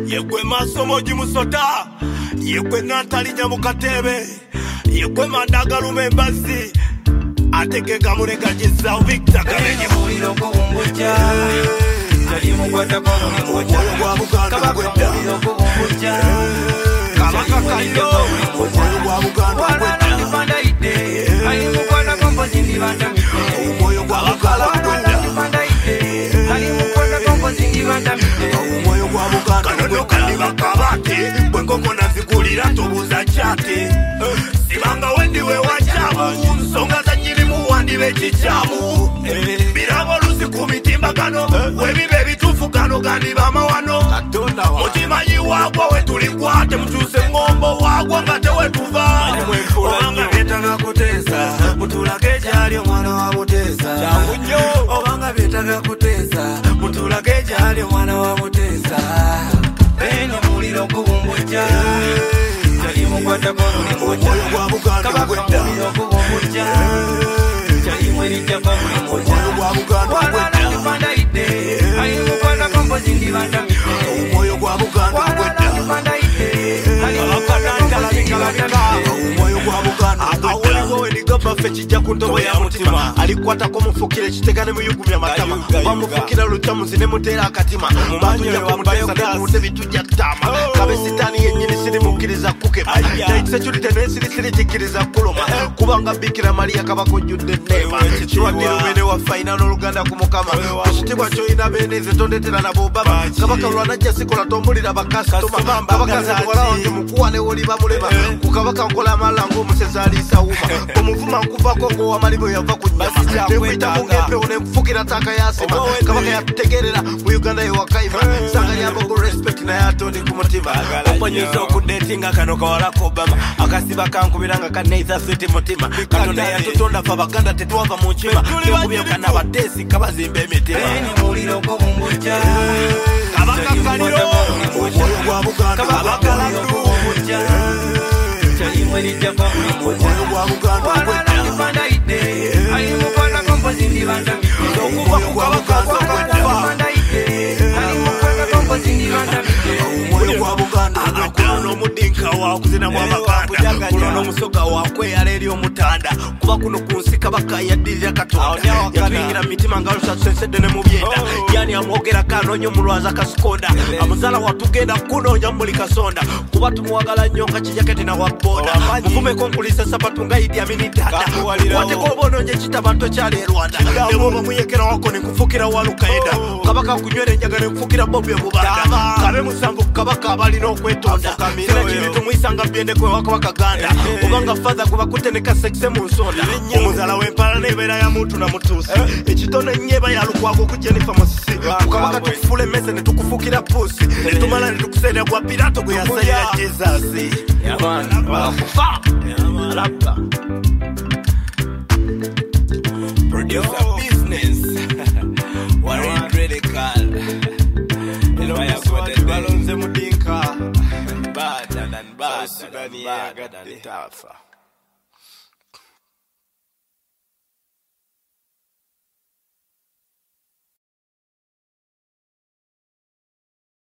yegwe masomo jimusota yegwe nantalinya mukatebe yegwe mandagalume mbazi ategeka mureka jisa Victor Kalenye muliro ko umbuja tali mukwata ko umbuja kabaka muliro ko umbuja kabaka kayo umbuja gwa Buganda kwenda ndipanda ide ali mukwata ko mbozi ndibanda mite umoyo gwa Buganda kwenda ndipanda ide ali mukwata ko mbozi ndibanda mite umoyo gwa Buganda kanono kandi bakabate bwengoko nazikulira tobuza chate sibanga wendiwe wachamu nsonga za nyiri muwandi bechichamu birabo lusi kumitimbagano webibe bitufugano gandi bamawano mutimanyi wagwa wetulikwate mutuse ngombo wagwa nga tewetuva obanga byetaga kutesa mutulage jali omwana wa mutesa obanga byetaga kutesa mutulage jali omwana wa mutesa bene muliro ko umbuja tali mukwata ko umbuja kabaka muliro ko umbuja tali mwelija ko umbuja kwenda ndipanda ide ali mukwata ko mbozi ndibanda mite umoyo gwa Buganda kwenda ndipanda ide ali mukwata ko mbozi ndibanda mite umoyo gwa Buganda awoliwo wenigamba ffe kijja ku ntobo ya mutima alikwatako mufukire kitegane muyugumya matama bamufukira lutamuzi ne muteera akatima batuja kumutesa ne mute bitujja ttama kabe sitaani yennyini sirimukkiriza kukema naitise kyulite nesirisirijikiriza kuloma kubanga bikira mariya kabakojjudde neema kirwadde lumene waffaina n'oluganda ku mukama ekitibwa kyolina beeneze tondetera nabo obama kabaka lwanajja sikola tombulira bakasitoma kabaka zamuwala wange mukuwa ne woliba mulema ku kabaka nkola amala ng'omusezi aliisa wuma omuvuma nkuvako ng'owamalibo yava ku nnyama nekwitamu ng'empewo nemufukira ttaka yasima kabaka yatutegerera mu uganda yewakaima sanga nyambogo respect naye atoni ku mutima oponyeza okudetinga kano kawalako obama akasiba kankubira nga kaneitha switi mutima katonda yatutonda fe abaganda tetwava mu nkima tekubyekana abateesi kabazimba emitima muliro ko umbuja kabaka kaliro omwoyo gwa Buganda kabaka laddu tali mwelija ko umbuja omwoyo gwa Buganda kwenda ndipanda ide ali mukwata ko mbozi ndibanda mite okuva ku kabaka ndipanda ide ali mukwata ko mbozi ndibanda mite omwoyo gwa Buganda akuno n'omudinka wakuzinamu abaganda kuno n'omusoga wakweyala eri omutanda kuba kuno ku nsi kabaka yaddirira katonda yatuyingira mu mitima nga lusatusensedde ne mu byenda yani amwogerako anoonya omulwaza kasikonda amuzaala watugenda kunoonya muli kasonda kuba tumuwagala nnyo nga kijaketi na wabboda muvumeko nkulisa sapatu nga Idi Amini dada wateko oba onoonye kitaba tokyali e Rwanda ne bwoba muyekera wako ne nkufukira walukaeda kabaka kunywera enjaga ne nkufukira Bobi Mubanda kabe musanvu kabaka abalina okwetonda sina kintu muyisanga byendeko ewakabaka ganda obanga fadha kuba kuteneka sekise mu nsonda omuzaala w'empala nebeera ya muntu na mutuusi ekitone nnyeba yalukwago ku Jennifer Musisi kabaka tukufula emmese ne tukufukira puusi ne tumala ne tukuseera gwa Pilato gwe yasalira Jesus Rapper producer business Warren Critical balonze mudinka bad and bad Sudani ya gada litafa